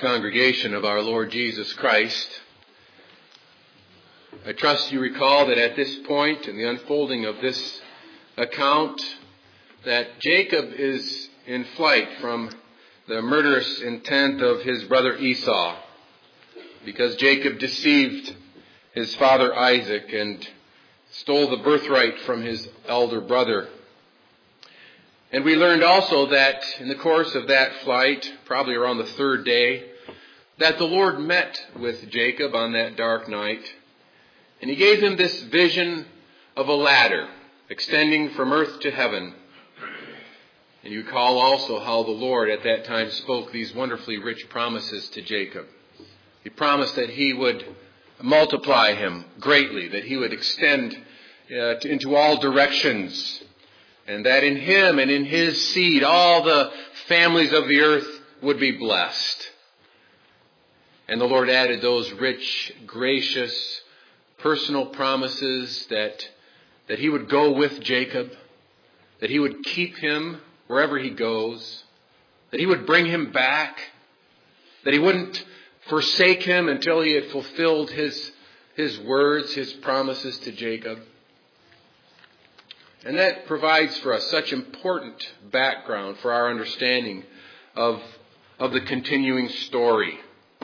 Congregation of our Lord Jesus Christ, I trust you recall that at this point in the unfolding of this account that Jacob is in flight from the murderous intent of his brother Esau, because Jacob deceived his father Isaac and stole the birthright from his elder brother. And we learned also that in the course of that flight, probably around the third day, that the Lord met with Jacob on that dark night, and he gave him this vision of a ladder extending from earth to heaven. And you recall also how the Lord at that time spoke these wonderfully rich promises to Jacob. He promised that he would multiply him greatly, that he would extend into all directions, and that in him and in his seed all the families of the earth would be blessed. And the Lord added those rich, gracious, personal promises that he would go with Jacob, that he would keep him wherever he goes, that he would bring him back, that he wouldn't forsake him until he had fulfilled his words, his promises to Jacob. And that provides for us such important background for our understanding of the continuing story.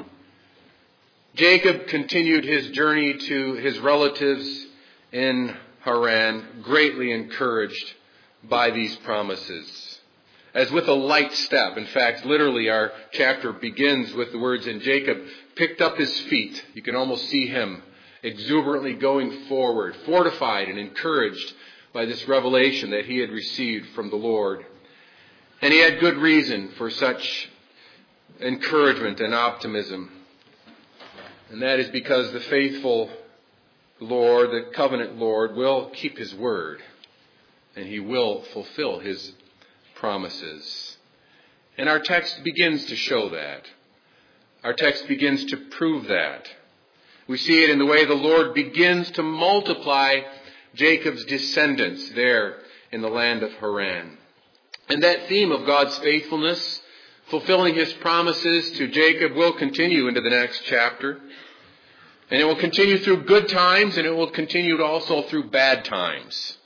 Jacob continued his journey to his relatives in Haran, greatly encouraged by these promises. As with a light step, in fact, literally our chapter begins with the words, "And Jacob picked up his feet." You can almost see him exuberantly going forward, fortified and encouraged by this revelation that he had received from the Lord. And he had good reason for such encouragement and optimism. And that is because the faithful Lord, the covenant Lord, will keep his word, and he will fulfill his promises. And our text begins to show that. Our text begins to prove that. We see it in the way the Lord begins to multiply Jacob's descendants there in the land of Haran. And that theme of God's faithfulness, fulfilling his promises to Jacob, will continue into the next chapter. And it will continue through good times, and it will continue also through bad times.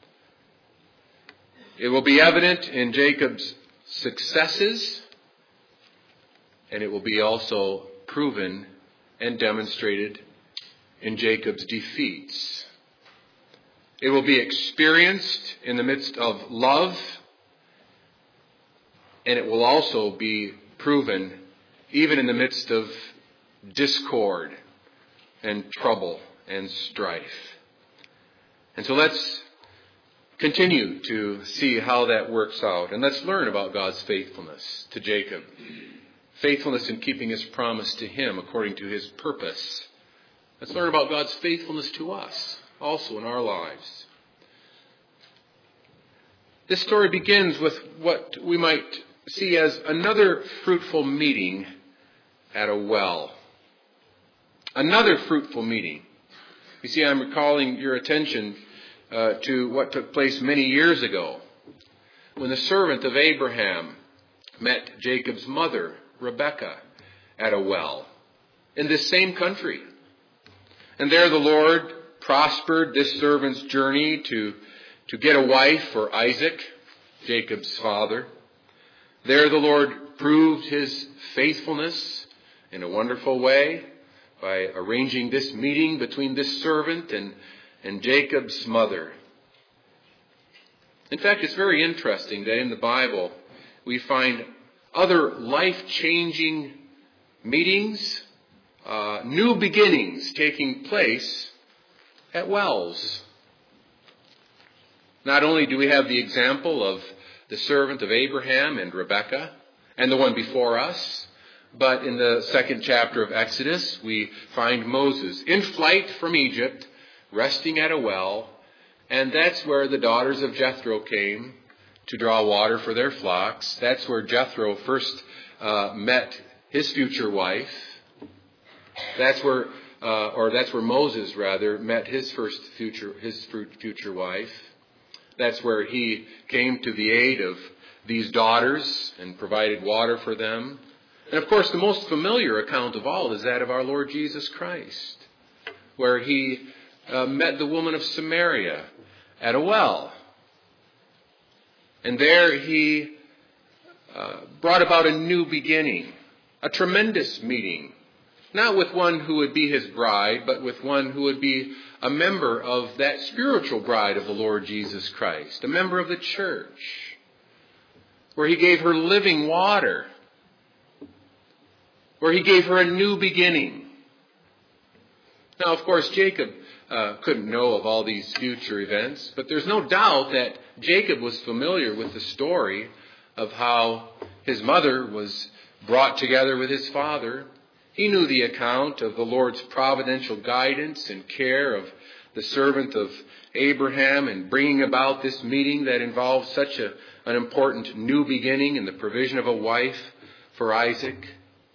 It will be evident in Jacob's successes, and it will be also proven and demonstrated in Jacob's defeats. It will be experienced in the midst of love, and it will also be proven even in the midst of discord and trouble and strife. And so let's continue to see how that works out. And let's learn about God's faithfulness to Jacob. Faithfulness in keeping his promise to him according to his purpose. Let's learn about God's faithfulness to us also in our lives. This story begins with what we might see as another fruitful meeting at a well. Another fruitful meeting. You see, I'm recalling your attention to what took place many years ago when the servant of Abraham met Jacob's mother, Rebekah, at a well in this same country. And there the Lord prospered this servant's journey to get a wife for Isaac, Jacob's father. There the Lord proved his faithfulness in a wonderful way by arranging this meeting between this servant and Jacob's mother. In fact, it's very interesting that in the Bible we find other life-changing meetings, new beginnings taking place at wells. Not only do we have the example of the servant of Abraham and Rebekah and the one before us, but in the second chapter of Exodus, we find Moses in flight from Egypt, resting at a well, and that's where the daughters of Jethro came to draw water for their flocks. That's where Jethro first met his future wife. That's where Moses met his future wife. That's where he came to the aid of these daughters and provided water for them. And of course, the most familiar account of all is that of our Lord Jesus Christ, where he met the woman of Samaria at a well. And there he brought about a new beginning, a tremendous meeting, not with one who would be his bride, but with one who would be a member of that spiritual bride of the Lord Jesus Christ, a member of the church, where he gave her living water, where he gave her a new beginning. Now, of course, Jacob couldn't know of all these future events, but there's no doubt that Jacob was familiar with the story of how his mother was brought together with his father. He knew the account of the Lord's providential guidance and care of the servant of Abraham in bringing about this meeting that involved such an important new beginning in the provision of a wife for Isaac.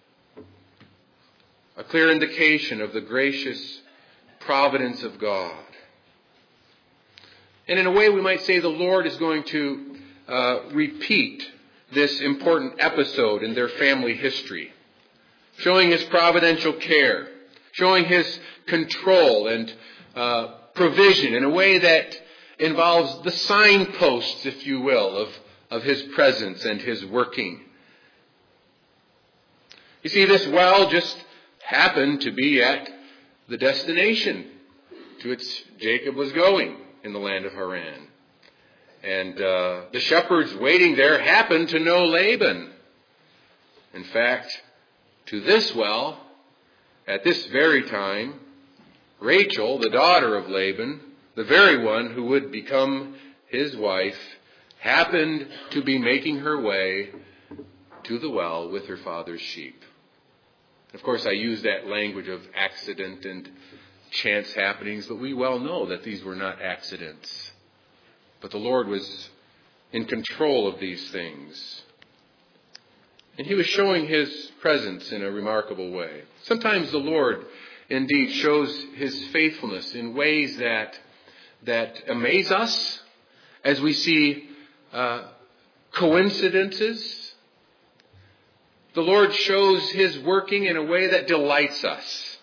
A clear indication of the gracious providence of God. And in a way we might say the Lord is going to repeat this important episode in their family history, showing his providential care, showing his control and provision in a way that involves the signposts, if you will, of his presence and his working. You see, this well just happened to be at the destination to which Jacob was going in the land of Haran. And the shepherds waiting there happened to know Laban. In fact, to this well, at this very time, Rachel, the daughter of Laban, the very one who would become his wife, happened to be making her way to the well with her father's sheep. Of course, I use that language of accident and chance happenings, but we well know that these were not accidents. But the Lord was in control of these things. And he was showing his presence in a remarkable way. Sometimes the Lord indeed shows his faithfulness in ways that amaze us as we see coincidences. The Lord shows his working in a way that delights us.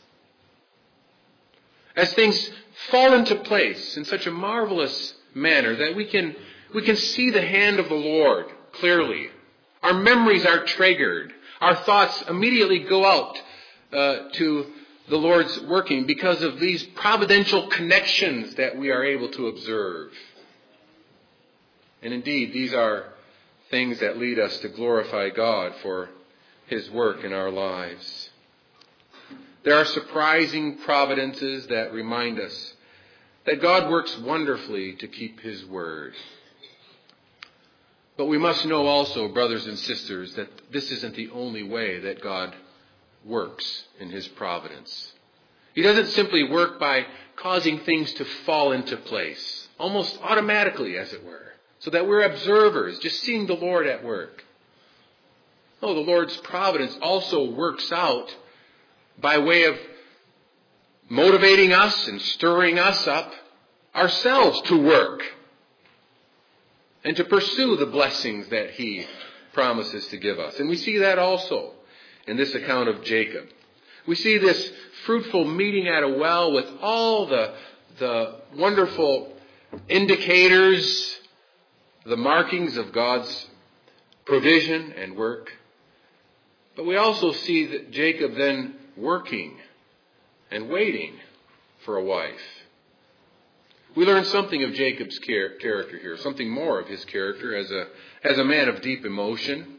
As things fall into place in such a marvelous manner that we can see the hand of the Lord clearly. Our memories are triggered. Our thoughts immediately go out to the Lord's working because of these providential connections that we are able to observe. And indeed, these are things that lead us to glorify God for his work in our lives. There are surprising providences that remind us that God works wonderfully to keep his word. But we must know also, brothers and sisters, that this isn't the only way that God works in his providence. He doesn't simply work by causing things to fall into place, almost automatically, as it were, so that we're observers, just seeing the Lord at work. No, the Lord's providence also works out by way of motivating us and stirring us up ourselves to work and to pursue the blessings that he promises to give us. And we see that also in this account of Jacob. We see this fruitful meeting at a well with all the wonderful indicators, the markings of God's provision and work. But we also see that Jacob then working and waiting for a wife. We learn something of Jacob's character here, something more of his character as a man of deep emotion.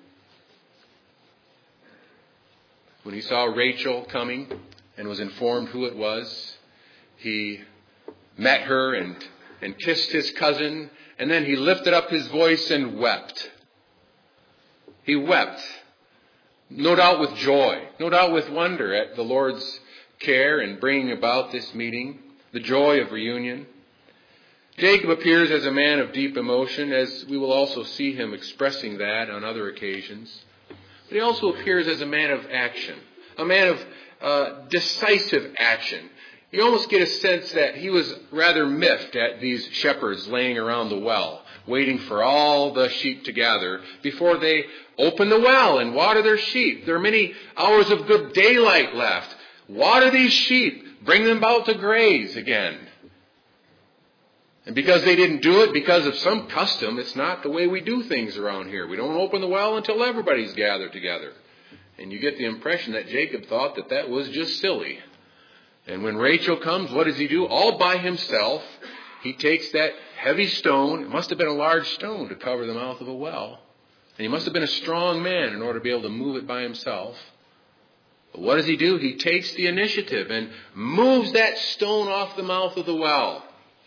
When he saw Rachel coming and was informed who it was, he met her and kissed his cousin, and then he lifted up his voice and wept. He wept, no doubt with joy, no doubt with wonder at the Lord's care in bringing about this meeting, the joy of reunion. Jacob appears as a man of deep emotion, as we will also see him expressing that on other occasions. But he also appears as a man of action, a man of decisive action. You almost get a sense that he was rather miffed at these shepherds laying around the well, waiting for all the sheep to gather before they open the well and water their sheep. There are many hours of good daylight left. Water these sheep. Bring them out to graze again. And because they didn't do it, because of some custom, it's not the way we do things around here. We don't open the well until everybody's gathered together. And you get the impression that Jacob thought that that was just silly. And when Rachel comes, what does he do? All by himself, he takes that heavy stone. It must have been a large stone to cover the mouth of a well. And he must have been a strong man in order to be able to move it by himself. But what does he do? He takes the initiative and moves that stone off the mouth of the well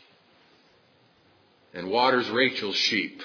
and waters Rachel's sheep.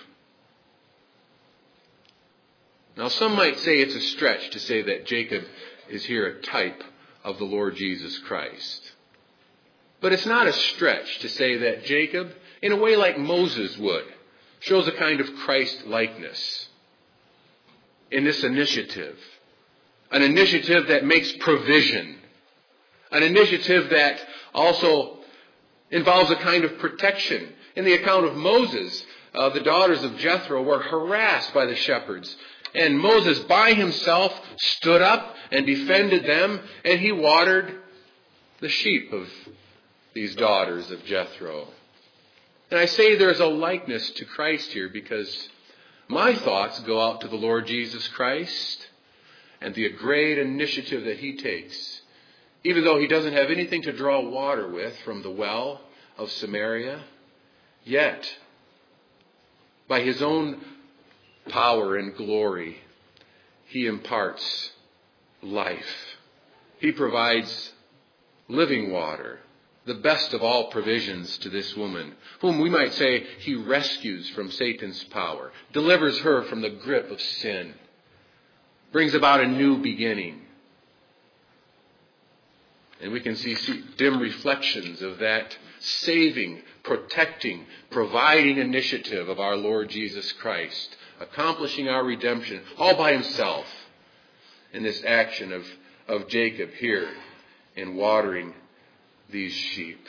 Now, some might say it's a stretch to say that Jacob is here a type of the Lord Jesus Christ. But it's not a stretch to say that Jacob, in a way like Moses would, shows a kind of Christ-likeness in this initiative. An initiative that makes provision. An initiative that also involves a kind of protection. In the account of Moses, the daughters of Jethro were harassed by the shepherds. And Moses by himself stood up and defended them, and he watered the sheep of these daughters of Jethro. And I say there's a likeness to Christ here because my thoughts go out to the Lord Jesus Christ and the great initiative that he takes. Even though he doesn't have anything to draw water with from the well of Samaria, yet by his own power and glory, he imparts life. He provides living water, the best of all provisions to this woman, whom we might say he rescues from Satan's power, delivers her from the grip of sin, brings about a new beginning. And we can see dim reflections of that saving, protecting, providing initiative of our Lord Jesus Christ, accomplishing our redemption all by himself in this action of Jacob here in watering these sheep.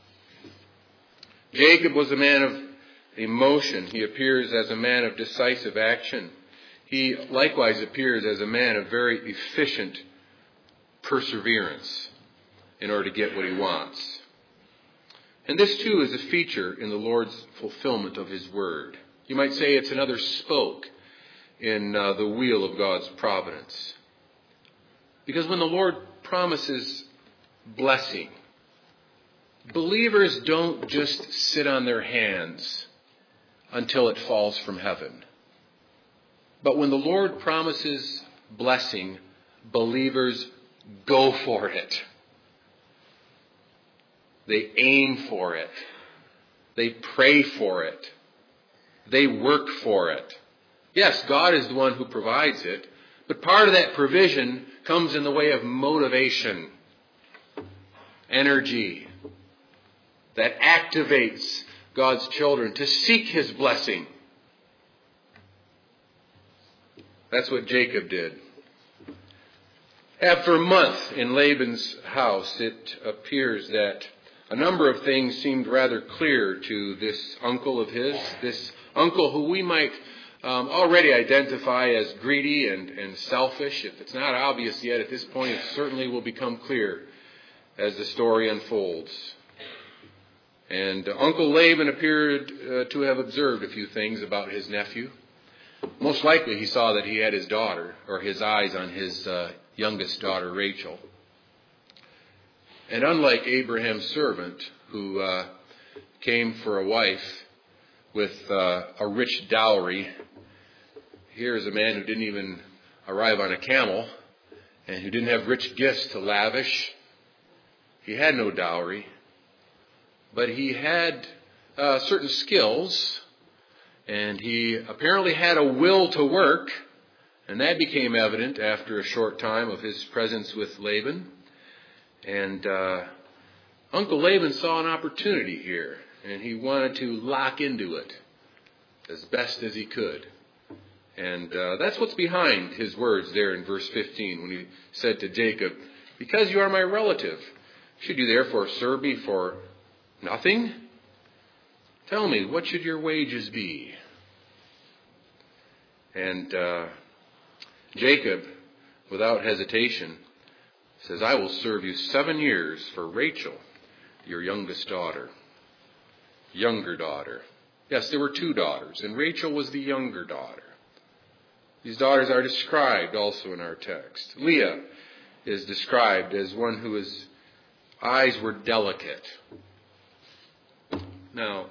Jacob was a man of emotion. He appears as a man of decisive action. He likewise appears as a man of very efficient perseverance in order to get what he wants. And this too is a feature in the Lord's fulfillment of his word. You might say it's another spoke in the wheel of God's providence. Because when the Lord promises blessing, believers don't just sit on their hands until it falls from heaven. But when the Lord promises blessing, believers go for it. They aim for it. They pray for it. They work for it. Yes, God is the one who provides it, but part of that provision comes in the way of motivation, energy, that activates God's children to seek his blessing. That's what Jacob did. After a month in Laban's house, it appears that a number of things seemed rather clear to this uncle of his, this uncle who we might already identify as greedy and selfish. If it's not obvious yet at this point, it certainly will become clear as the story unfolds. And Uncle Laban appeared to have observed a few things about his nephew. Most likely he saw that he had his daughter, or his eyes on his youngest daughter, Rachel. And unlike Abraham's servant, who came for a wife with a rich dowry, here's a man who didn't even arrive on a camel and who didn't have rich gifts to lavish. He had no dowry, but he had certain skills, and he apparently had a will to work, and that became evident after a short time of his presence with Laban. And Uncle Laban saw an opportunity here, and he wanted to lock into it as best as he could. And that's what's behind his words there in verse 15 when he said to Jacob, "Because you are my relative, should you therefore serve me for nothing? Tell me, what should your wages be?" And Jacob, without hesitation, says, I will serve you 7 years for Rachel, your youngest daughter. Younger daughter. Yes, there were 2 daughters, and Rachel was the younger daughter. These daughters are described also in our text. Leah is described as one whose eyes were delicate. Now,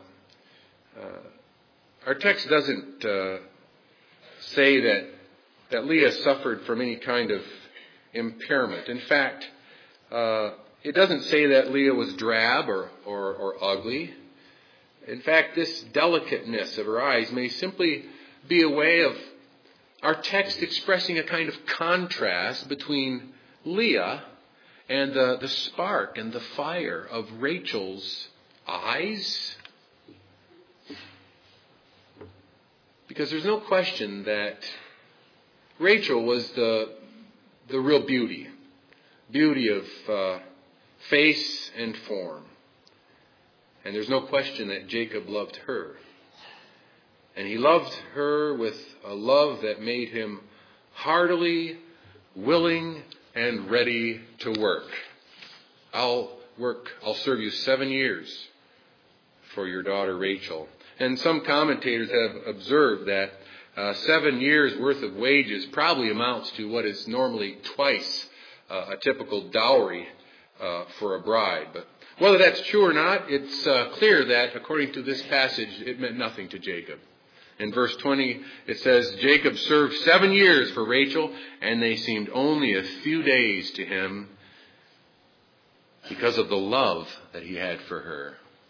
our text doesn't say that Leah suffered from any kind of impairment. In fact, it doesn't say that Leah was drab or ugly. In fact, this delicateness of her eyes may simply be a way of our text expressing a kind of contrast between Leah and the spark and the fire of Rachel's eyes. Because there's no question that Rachel was the real beauty of face and form. And there's no question that Jacob loved her. And he loved her with a love that made him heartily willing and ready to work. I'll serve you 7 years for your daughter Rachel. And some commentators have observed that 7 years worth of wages probably amounts to what is normally twice a typical dowry for a bride. But whether that's true or not, it's clear that according to this passage, it meant nothing to Jacob. In verse 20, it says, Jacob served 7 years for Rachel, and they seemed only a few days to him because of the love that he had for her.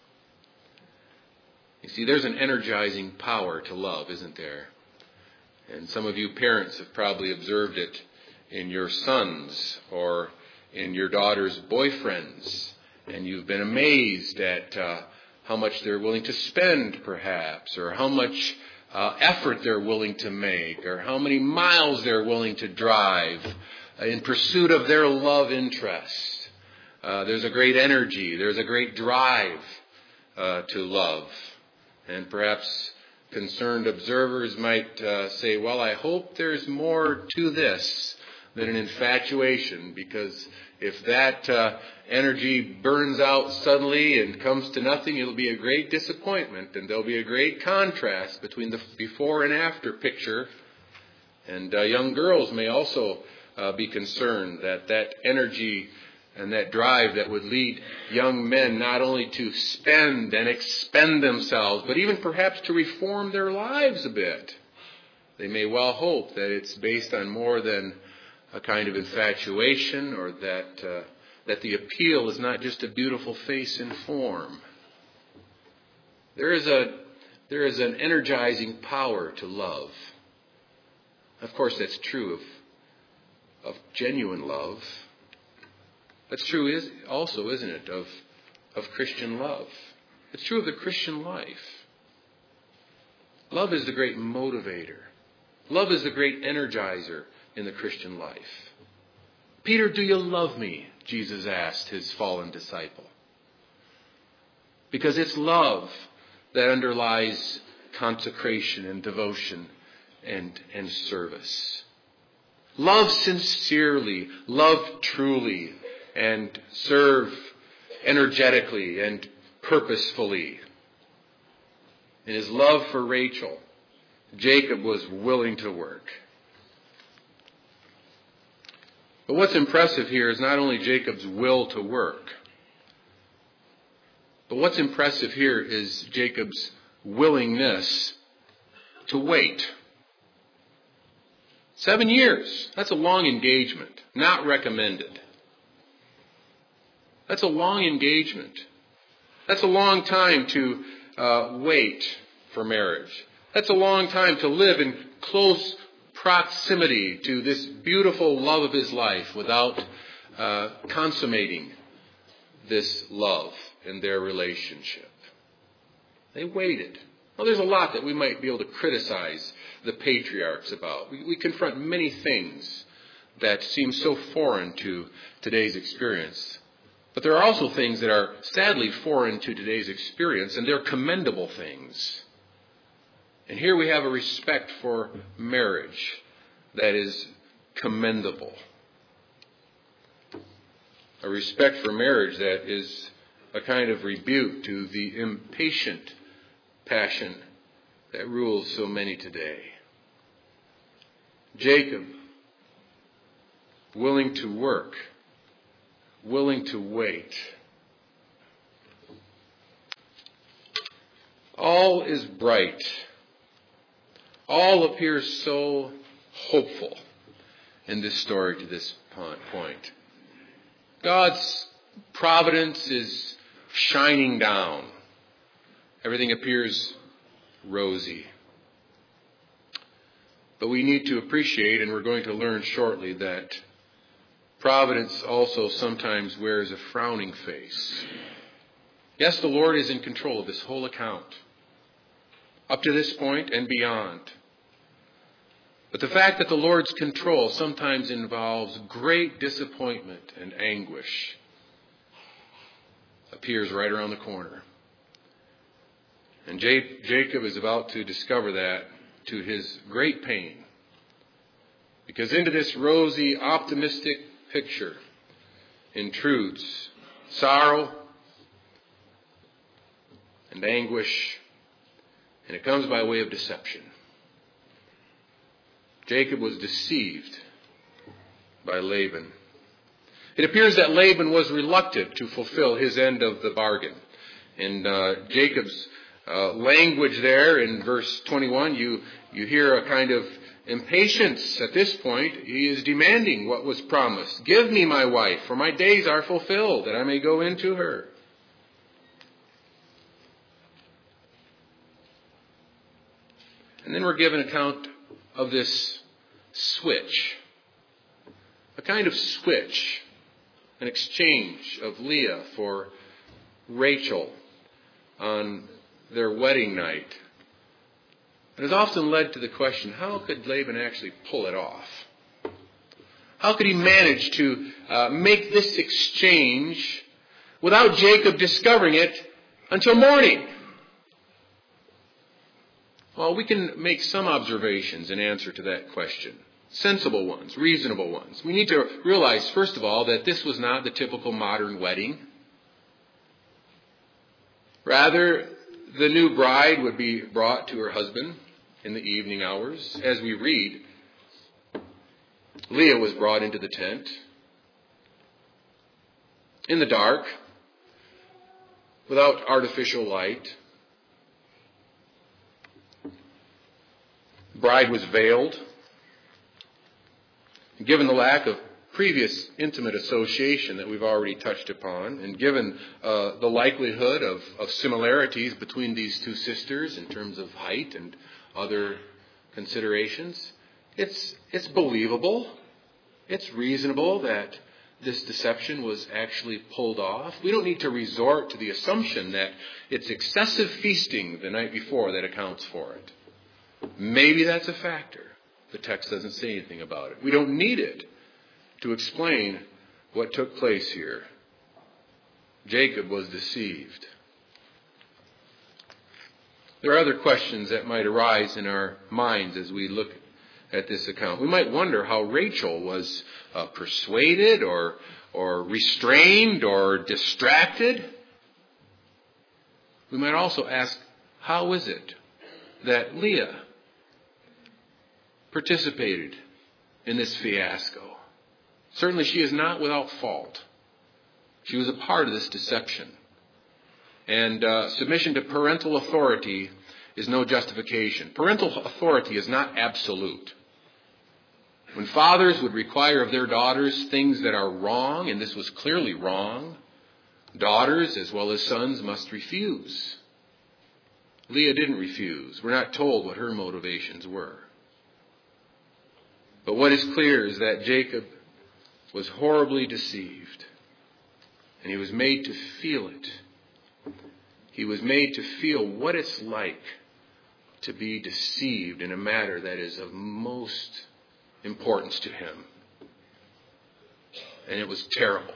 You see, there's an energizing power to love, isn't there? And some of you parents have probably observed it in your sons or in your daughter's boyfriends. And you've been amazed at how much they're willing to spend, perhaps, or how much effort they're willing to make, or how many miles they're willing to drive in pursuit of their love interest. There's a great energy. There's a great drive to love. And perhaps concerned observers might say, well, I hope there's more to this than an infatuation, because if that energy burns out suddenly and comes to nothing, it'll be a great disappointment, and there'll be a great contrast between the before and after picture. And young girls may also be concerned that that energy and that drive that would lead young men not only to spend and expend themselves, but even perhaps to reform their lives a bit. They may well hope that it's based on more than a kind of infatuation, or that the appeal is not just a beautiful face and form. There is an energizing power to love. Of course, that's true of genuine love. That's true also, isn't it, of Christian love. It's true of the Christian life. Love is the great motivator. Love is the great energizer in the Christian life. Peter, do you love me? Jesus asked his fallen disciple. Because it's love that underlies consecration and devotion and service. Love sincerely, love truly, and serve energetically and purposefully. In his love for Rachel, Jacob was willing to work. But what's impressive here is not only Jacob's will to work, but what's impressive here is Jacob's willingness to wait. 7 years, that's a long engagement, not recommended. That's a long engagement. That's a long time to wait for marriage. That's a long time to live in close proximity to this beautiful love of his life without consummating this love in their relationship. They waited. Well, there's a lot that we might be able to criticize the patriarchs about. We confront many things that seem so foreign to today's experience. But there are also things that are sadly foreign to today's experience, and they're commendable things. And here we have a respect for marriage that is commendable. A respect for marriage that is a kind of rebuke to the impatient passion that rules so many today. Jacob, willing to work, willing to wait. All is bright. All appears so hopeful in this story to this point. God's providence is shining down. Everything appears rosy. But we need to appreciate, and we're going to learn shortly, that providence also sometimes wears a frowning face. Yes, the Lord is in control of this whole account, up to this point and beyond. But the fact that the Lord's control sometimes involves great disappointment and anguish appears right around the corner. And Jacob is about to discover that to his great pain. Because into this rosy, optimistic picture intrudes sorrow and anguish, and it comes by way of deception. Jacob was deceived by Laban. It appears that Laban was reluctant to fulfill his end of the bargain. In Jacob's language there in verse 21, you hear a kind of impatience at this point. He is demanding what was promised. Give me my wife, for my days are fulfilled, that I may go into her. And then we're given account of this switch, a kind of switch, an exchange of Leah for Rachel on their wedding night. It has often led to the question, how could Laban actually pull it off? How could he manage to make this exchange without Jacob discovering it until morning? Well, we can make some observations in answer to that question. Sensible ones, reasonable ones. We need to realize, first of all, that this was not the typical modern wedding. Rather, the new bride would be brought to her husband in the evening hours. As we read, Leah was brought into the tent in the dark, without artificial light. The bride was veiled. Given the lack of previous intimate association that we've already touched upon, and given the likelihood of similarities between these two sisters in terms of height and other considerations, it's believable, it's reasonable that this deception was actually pulled off. We don't need to resort to the assumption that it's excessive feasting the night before that accounts for it. Maybe that's a factor. The text doesn't say anything about it. We don't need it to explain what took place here. Jacob was deceived. There are other questions that might arise in our minds as we look at this account. We might wonder how Rachel was persuaded or restrained or distracted. We might also ask, how is it that Leah participated in this fiasco? Certainly she is not without fault. She was a part of this deception. And submission to parental authority is no justification. Parental authority is not absolute. When fathers would require of their daughters things that are wrong, and this was clearly wrong, daughters as well as sons must refuse. Leah didn't refuse. We're not told what her motivations were. But what is clear is that Jacob was horribly deceived. And he was made to feel it. He was made to feel what it's like to be deceived in a matter that is of most importance to him. And it was terrible.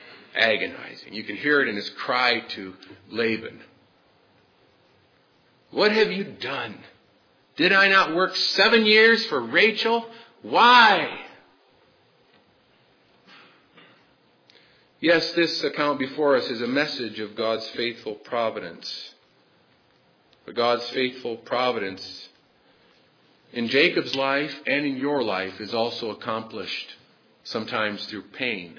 Agonizing. You can hear it in his cry to Laban. What have you done? Did I not work 7 years for Rachel? Why? Yes, this account before us is a message of God's faithful providence. But God's faithful providence in Jacob's life and in your life is also accomplished sometimes through pain.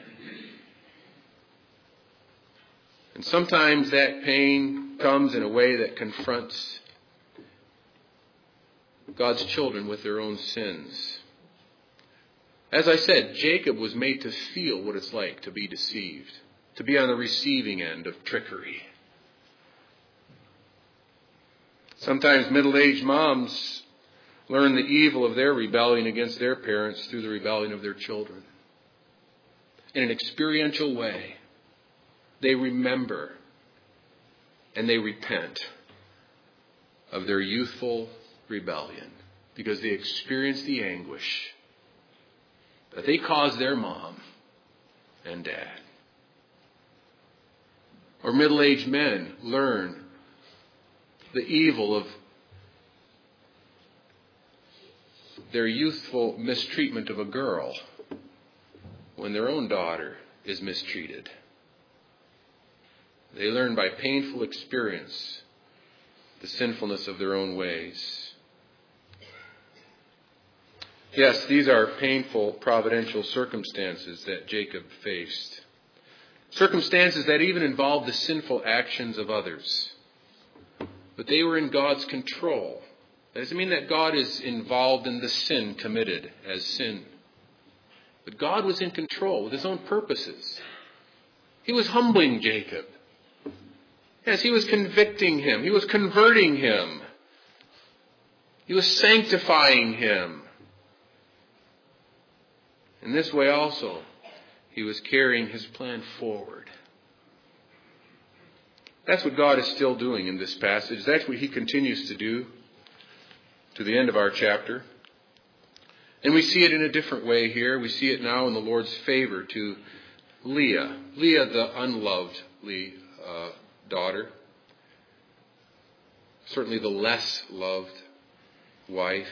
And sometimes that pain comes in a way that confronts God's children with their own sins. As I said, Jacob was made to feel what it's like to be deceived, to be on the receiving end of trickery. Sometimes middle-aged moms learn the evil of their rebellion against their parents through the rebellion of their children. In an experiential way, they remember and they repent of their youthful rebellion because they experience the anguish that they caused their mom and dad. Or middle-aged men learn the evil of their youthful mistreatment of a girl when their own daughter is mistreated. They learn by painful experience the sinfulness of their own ways. Yes, these are painful providential circumstances that Jacob faced. Circumstances that even involved the sinful actions of others. But they were in God's control. That doesn't mean that God is involved in the sin committed as sin. But God was in control with his own purposes. He was humbling Jacob. Yes, he was convicting him. He was converting him. He was sanctifying him. In this way also, he was carrying his plan forward. That's what God is still doing in this passage. That's what he continues to do to the end of our chapter. And we see it in a different way here. We see it now in the Lord's favor to Leah. Leah, the unloved daughter. Certainly the less loved wife.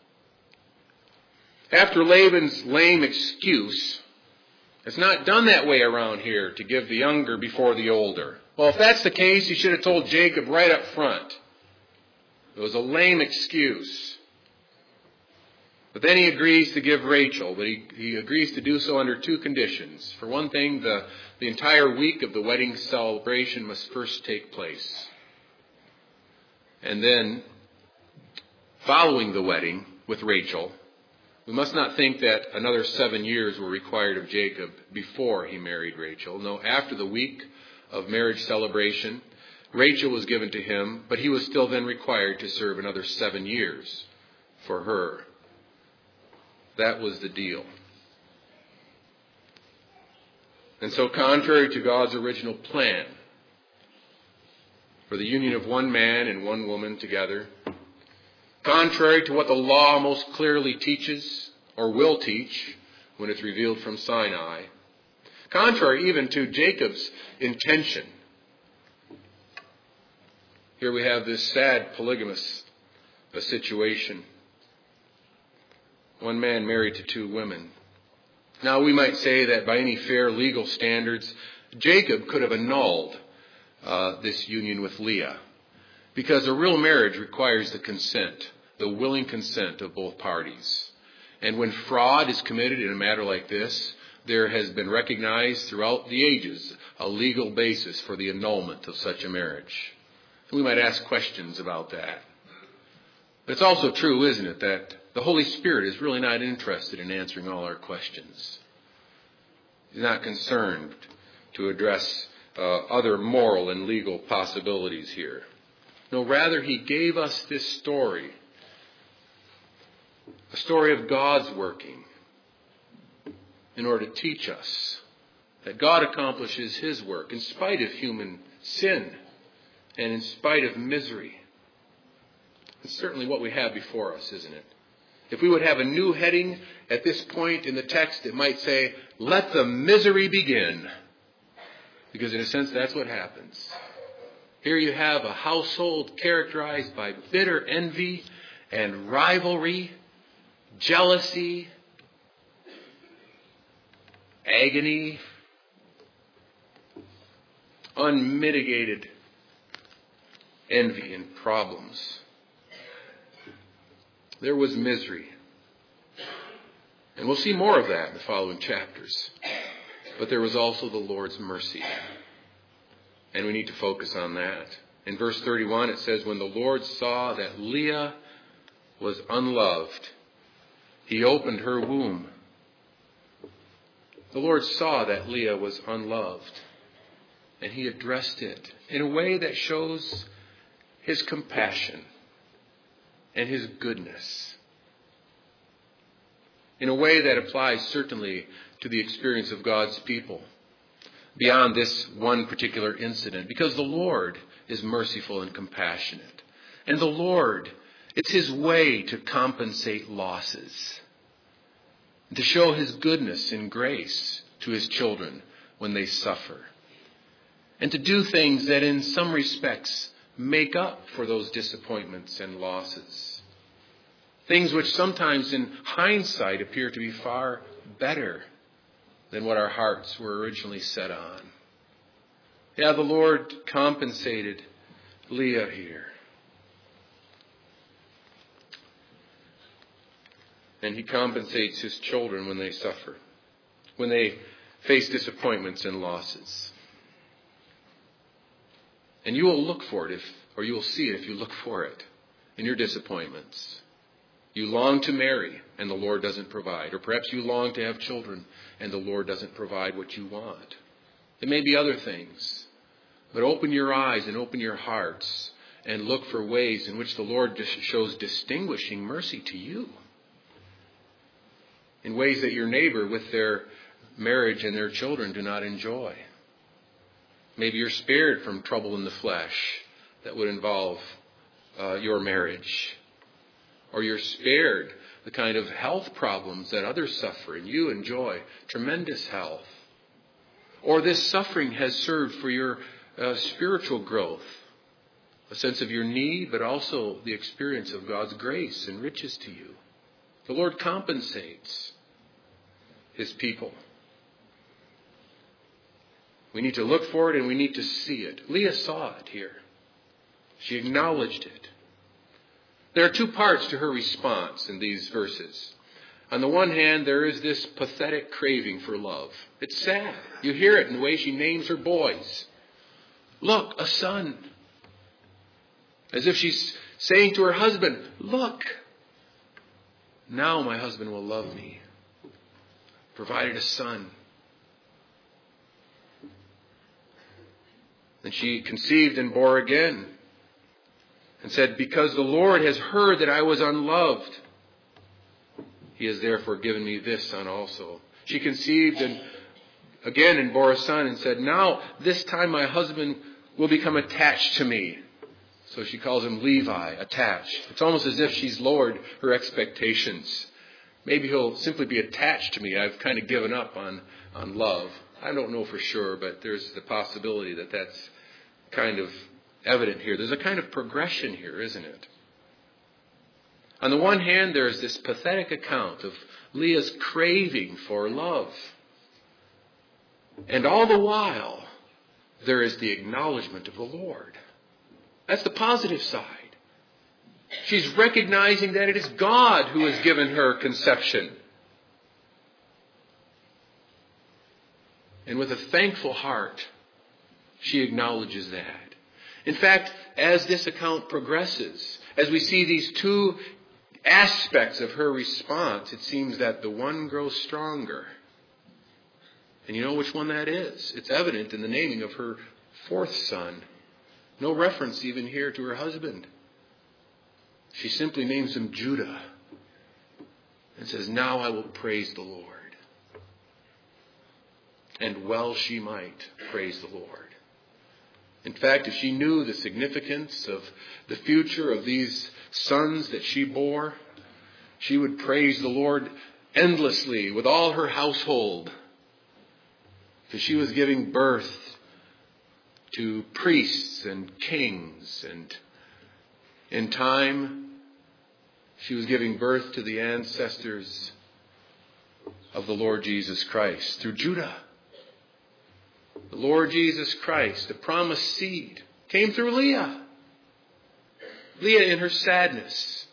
After Laban's lame excuse, it's not done that way around here to give the younger before the older. Well, if that's the case, he should have told Jacob right up front. It was a lame excuse. But then he agrees to give Rachel, but he agrees to do so under 2 conditions. For one thing, the entire week of the wedding celebration must first take place. And then, following the wedding with Rachel, we must not think that another 7 years were required of Jacob before he married Rachel. No, after the week of marriage celebration, Rachel was given to him, but he was still then required to serve another 7 years for her. That was the deal. And so, contrary to God's original plan for the union of one man and one woman together, contrary to what the law most clearly teaches or will teach when it's revealed from Sinai, contrary even to Jacob's intention, here we have this sad polygamous situation. One man married to 2 women. Now we might say that by any fair legal standards, Jacob could have annulled this union with Leah, because a real marriage requires the consent, the willing consent of both parties. And when fraud is committed in a matter like this, there has been recognized throughout the ages a legal basis for the annulment of such a marriage. We might ask questions about that. But it's also true, isn't it, that the Holy Spirit is really not interested in answering all our questions. He's not concerned to address other moral and legal possibilities here. No, rather, he gave us this story. A story of God's working in order to teach us that God accomplishes his work in spite of human sin and in spite of misery. It's certainly what we have before us, isn't it? If we would have a new heading at this point in the text, it might say, "Let the misery begin." Because in a sense, that's what happens. Here you have a household characterized by bitter envy and rivalry, jealousy, agony, unmitigated envy and problems. There was misery. And we'll see more of that in the following chapters. But there was also the Lord's mercy. And we need to focus on that. In verse 31 it says, when the Lord saw that Leah was unloved, He opened her womb. The Lord saw that Leah was unloved, and He addressed it in a way that shows His compassion and His goodness. In a way that applies certainly to the experience of God's people beyond this one particular incident, because the Lord is merciful and compassionate. And the Lord, it's His way to compensate losses, to show His goodness and grace to His children when they suffer, and to do things that in some respects make up for those disappointments and losses. Things which sometimes in hindsight appear to be far better than what our hearts were originally set on. Yeah, the Lord compensated Leah here. And He compensates His children when they suffer, when they face disappointments and losses. And you will look for it, you will see it if you look for it in your disappointments. You long to marry and the Lord doesn't provide. Or perhaps you long to have children and the Lord doesn't provide what you want. It may be other things. But open your eyes and open your hearts and look for ways in which the Lord shows distinguishing mercy to you. In ways that your neighbor with their marriage and their children do not enjoy. Maybe you're spared from trouble in the flesh that would involve your marriage. Or you're spared the kind of health problems that others suffer and you enjoy tremendous health. Or this suffering has served for your spiritual growth, a sense of your need, but also the experience of God's grace and riches to you. The Lord compensates His people. We need to look for it and we need to see it. Leah saw it here. She acknowledged it. There are two parts to her response in these verses. On the one hand, there is this pathetic craving for love. It's sad. You hear it in the way she names her boys. Look, a son. As if she's saying to her husband, look, now my husband will love me. Provided a son. Then she conceived and bore again. And said, because the Lord has heard that I was unloved, He has therefore given me this son also. She conceived and bore a son and said, now this time my husband will become attached to me. So she calls him Levi, attached. It's almost as if she's lowered her expectations. Maybe he'll simply be attached to me. I've kind of given up on love. I don't know for sure, but there's the possibility that that's kind of evident here. There's a kind of progression here, isn't it? On the one hand, there's this pathetic account of Leah's craving for love. And all the while, there is the acknowledgement of the Lord. That's the positive side. She's recognizing that it is God who has given her conception. And with a thankful heart, she acknowledges that. In fact, as this account progresses, as we see these two aspects of her response, it seems that the one grows stronger. And you know which one that is? It's evident in the naming of her fourth son. No reference even here to her husband. She simply names him Judah and says, now I will praise the Lord. And well she might praise the Lord. In fact, if she knew the significance of the future of these sons that she bore, she would praise the Lord endlessly with all her household. Because she was giving birth to priests and kings. And in time, she was giving birth to the ancestors of the Lord Jesus Christ through Judah. The Lord Jesus Christ, the promised seed, came through Leah. Leah in her sadness.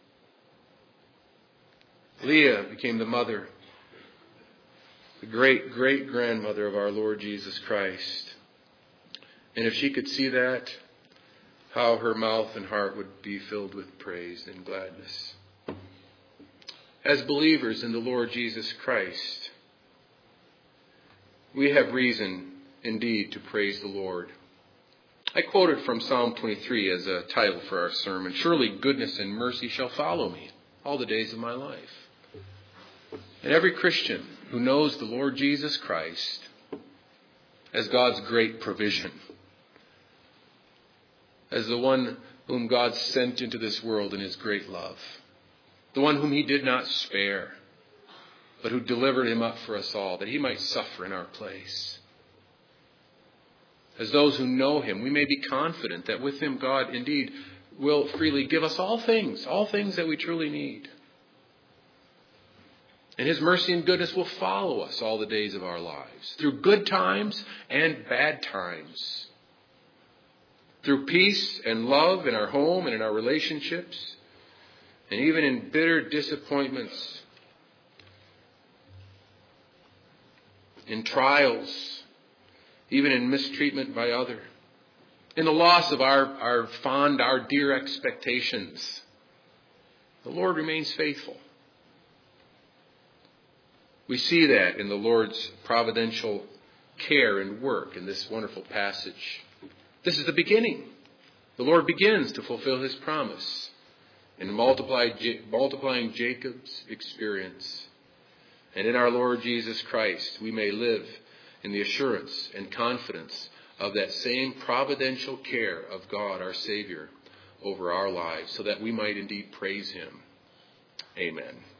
Leah became the mother, the great-great-grandmother of our Lord Jesus Christ. And if she could see that, how her mouth and heart would be filled with praise and gladness. As believers in the Lord Jesus Christ, we have reason indeed to praise the Lord. I quoted from Psalm 23 as a title for our sermon. Surely goodness and mercy shall follow me all the days of my life. And every Christian who knows the Lord Jesus Christ as God's great provision, as the one whom God sent into this world in his great love, the one whom he did not spare, but who delivered him up for us all, that he might suffer in our place. As those who know him, we may be confident that with him God indeed will freely give us all things that we truly need. And his mercy and goodness will follow us all the days of our lives, through good times and bad times, through peace and love in our home and in our relationships, and even in bitter disappointments, in trials, even in mistreatment by others, in the loss of our dear expectations. The Lord remains faithful. We see that in the Lord's providential care and work in this wonderful passage. This is the beginning. The Lord begins to fulfill his promise in multiplying Jacob's experience. And in our Lord Jesus Christ, we may live in the assurance and confidence of that same providential care of God, our Savior, over our lives, so that we might indeed praise him. Amen.